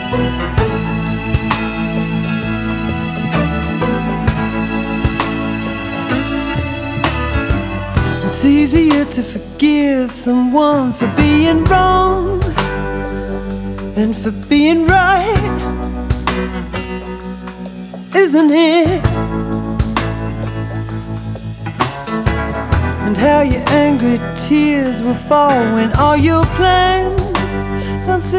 It's easier to forgive someone for being wrong than for being right, isn't it? And how your angry tears will fall when all your plans don't